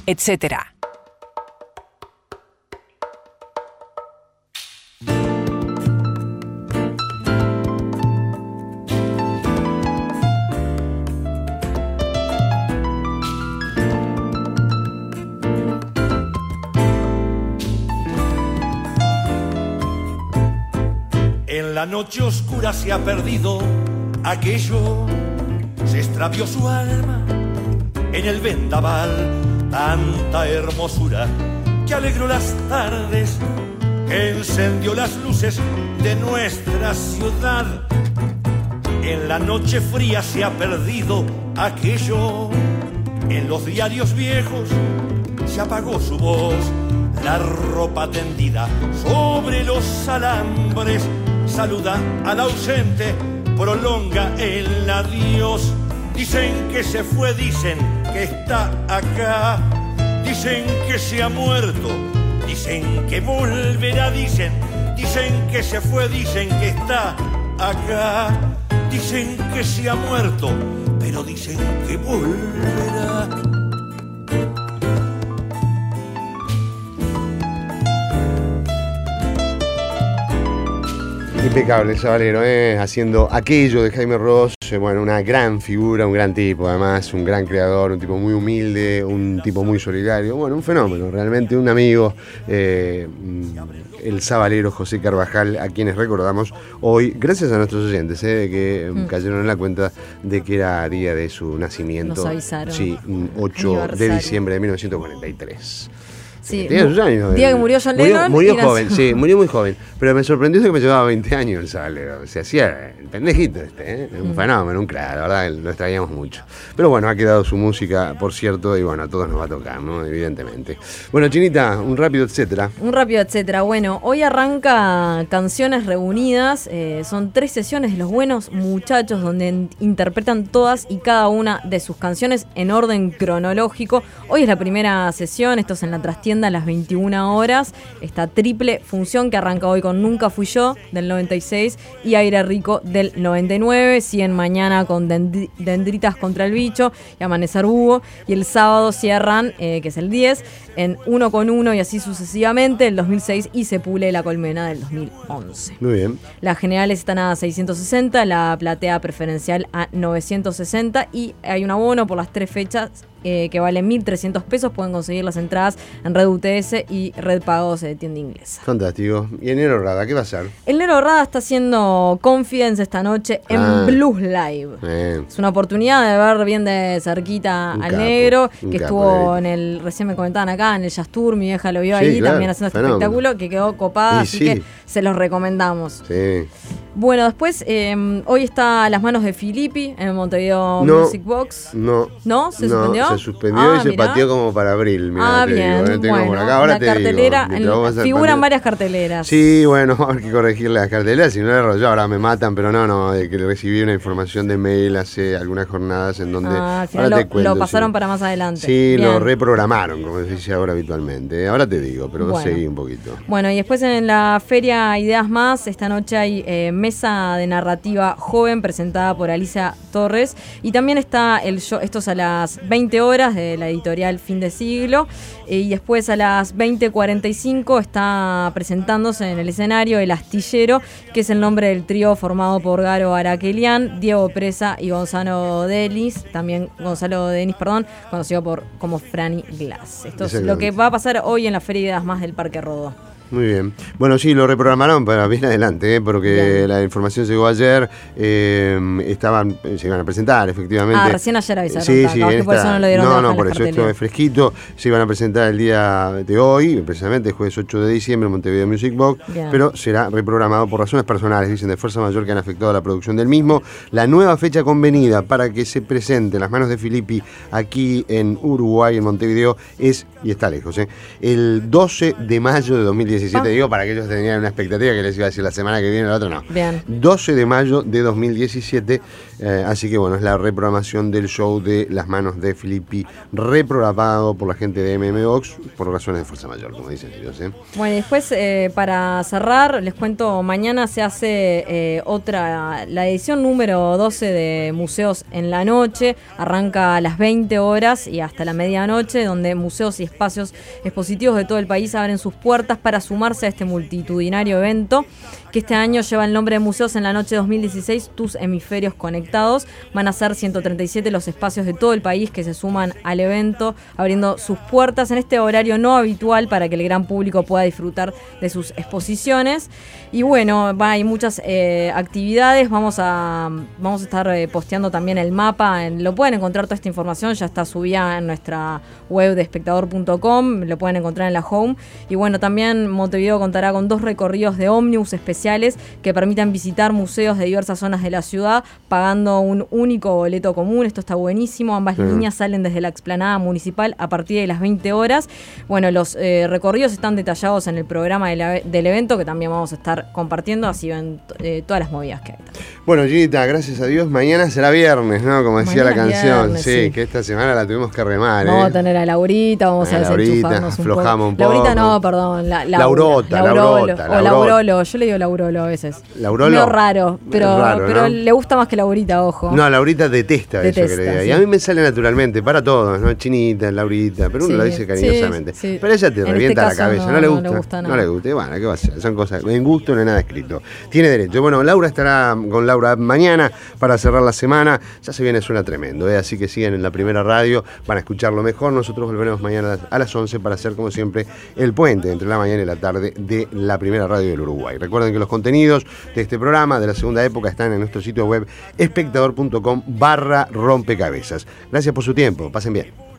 etc. En la noche oscura se ha perdido aquello, se extravió su alma en el vendaval, tanta hermosura que alegró las tardes, que encendió las luces de nuestra ciudad. En la noche fría se ha perdido aquello, en los diarios viejos se apagó su voz, la ropa tendida sobre los alambres saluda al ausente, prolonga el adiós. Dicen que se fue, dicen que está acá, dicen que se ha muerto, dicen que volverá, dicen que se fue, dicen que está acá, dicen que se ha muerto, pero dicen que volverá. Impecable, Sabalero, haciendo aquello de Jaime Ross, bueno, una gran figura, un gran tipo, además, un gran creador, un tipo muy humilde, un tipo muy solidario, bueno, un fenómeno, realmente un amigo, el Sabalero José Carvajal, a quienes recordamos hoy, gracias a nuestros oyentes, que cayeron en la cuenta de que era día de su nacimiento. Nos avisaron. Sí, 8 de diciembre de 1943. Sí, Tenía sus años. Día que murió John Lennon. Murió joven, sí, murió muy joven. Pero me sorprendió que me llevaba 20 años el Sabalero. Se hacía el pendejito un fenómeno, un crack, la verdad, lo extrañamos mucho. Pero bueno, ha quedado su música, por cierto, y bueno, a todos nos va a tocar, ¿no? Evidentemente. Bueno, Chinita, un rápido etcétera. Un rápido etcétera. Bueno, hoy arranca Canciones Reunidas. Son 3 sesiones de Los Buenos Muchachos, donde interpretan todas y cada una de sus canciones en orden cronológico. Hoy es la primera sesión, esto es en la trastienda a las 21 horas. Esta triple función que arranca hoy con Nunca Fui Yo, del 96, y Aire Rico, del 99. Siguen mañana con Dendritas contra el Bicho y Amanecer Búho. Y el sábado cierran, que es el 10, en Uno con Uno y así sucesivamente, el 2006, y Se Pule la Colmena, del 2011. Muy bien. Las generales están a 660, la platea preferencial a 960 y hay un abono por las 3 fechas que vale 1.300 pesos. Pueden conseguir las entradas en Red UTS y Red Pagos de tienda inglesa. Fantástico. ¿Y Enero Rada qué va a hacer? El Nero Rada está haciendo Confidence esta noche en Blues Live. Es una oportunidad de ver bien de cerquita al negro, que estuvo en el, recién me comentaban acá, en el Jazz Tour. Mi vieja lo vio ahí, claro, también haciendo este espectáculo, que quedó copada, así que se los recomendamos. Sí. Bueno, después, hoy está Las Manos de Filippi en el Montevideo Music Box. ¿No? ¿Se suspendió? Se suspendió y se pateó como para abril. Mirá, bien. Tengo bueno, por acá. Ahora la cartelera, figuran varias carteleras. Sí, bueno, hay que corregir las carteleras, si no le rollo, ahora me matan, pero no, de que recibí una información de mail hace algunas jornadas en donde... al final lo pasaron para más adelante. Sí, bien. Lo reprogramaron, como se dice ahora habitualmente. Ahora te digo, pero seguí un poquito. Bueno, y después en la Feria Ideas Más, esta noche hay mesa de narrativa joven presentada por Alicia Torres, y también está el show, esto es a las 20 horas de la editorial Fin de Siglo, y después a las 20:45 está presentándose en el escenario El Astillero, que es el nombre del trío formado por Garo Araquelian, Diego Presa y Gonzalo Denis, conocido como Franny Glass. Esto es lo que va a pasar hoy en la Feria Ideas Más del Parque Rodó. Muy bien. Bueno, sí, lo reprogramaron para bien adelante, porque bien. La información llegó ayer, se iban a presentar, efectivamente. Recién ayer avisaron. Sí, por eso no lo dieron. No, por eso esto es fresquito. Se iban a presentar el día de hoy, precisamente el jueves 8 de diciembre en Montevideo Music Box, pero será reprogramado por razones personales, dicen, de fuerza mayor, que han afectado a la producción del mismo. La nueva fecha convenida para que se presente Las Manos de Filippi aquí en Uruguay, en Montevideo, es, y está lejos, el 12 de mayo de 2017. 2017, digo, para aquellos que tenían una expectativa que les iba a decir la semana que viene, la otra no. Bien. 12 de mayo de 2017, así que bueno, es la reprogramación del show de Las Manos de Filippi, reprogramado por la gente de MMVox por razones de fuerza mayor, como dicen ellos. Bueno, y después para cerrar, les cuento, mañana se hace la edición número 12 de Museos en la Noche, arranca a las 20 horas y hasta la medianoche, donde museos y espacios expositivos de todo el país abren sus puertas para sumarse a este multitudinario evento, que este año lleva el nombre de Museos en la Noche 2016, Tus Hemisferios Conectados. Van a ser 137 los espacios de todo el país que se suman al evento, abriendo sus puertas en este horario no habitual para que el gran público pueda disfrutar de sus exposiciones. Y bueno, hay muchas actividades, vamos a estar posteando también el mapa, lo pueden encontrar toda esta información, ya está subida en nuestra web de espectador.com, lo pueden encontrar en la home. Y bueno, también Montevideo contará con 2 recorridos de ómnibus especiales que permitan visitar museos de diversas zonas de la ciudad pagando un único boleto común. Esto está buenísimo. Ambas líneas salen desde la explanada municipal a partir de las 20 horas. Bueno, los recorridos están detallados en el programa del evento, que también vamos a estar compartiendo, así ven todas las movidas que hay. Bueno, Ginita, gracias a Dios, mañana será viernes, ¿no? Como decía la canción. Viernes, sí, que esta semana la tuvimos que remar. Vamos a tener a Laurita, vamos a desenchufarnos un poco. Un poco. Laurita no, perdón. Laurota. O Laurolo, yo le digo Laurolo a veces. Laurolo. No raro, pero ¿no? le gusta más que Laurita, ojo. No, Laurita detesta eso que le diga. Sí. Y a mí me sale naturalmente, para todos, ¿no? Chinita, Laurita, pero uno lo dice cariñosamente. Sí. Pero ella te revienta la cabeza, no le gusta. No le gusta. Y bueno, ¿qué va a hacer? Son cosas, en gusto no hay nada escrito. Tiene derecho. Bueno, Laura estará con Laura mañana para cerrar la semana. Ya se viene, suena tremendo, así que sigan en la primera radio, van a escucharlo mejor. Nosotros volveremos mañana a las 11 para hacer, como siempre, el puente entre la mañana y la tarde de la primera radio del Uruguay. Recuerden que los contenidos de este programa de la segunda época están en nuestro sitio web espectador.com/rompecabezas. Gracias por su tiempo, pasen bien.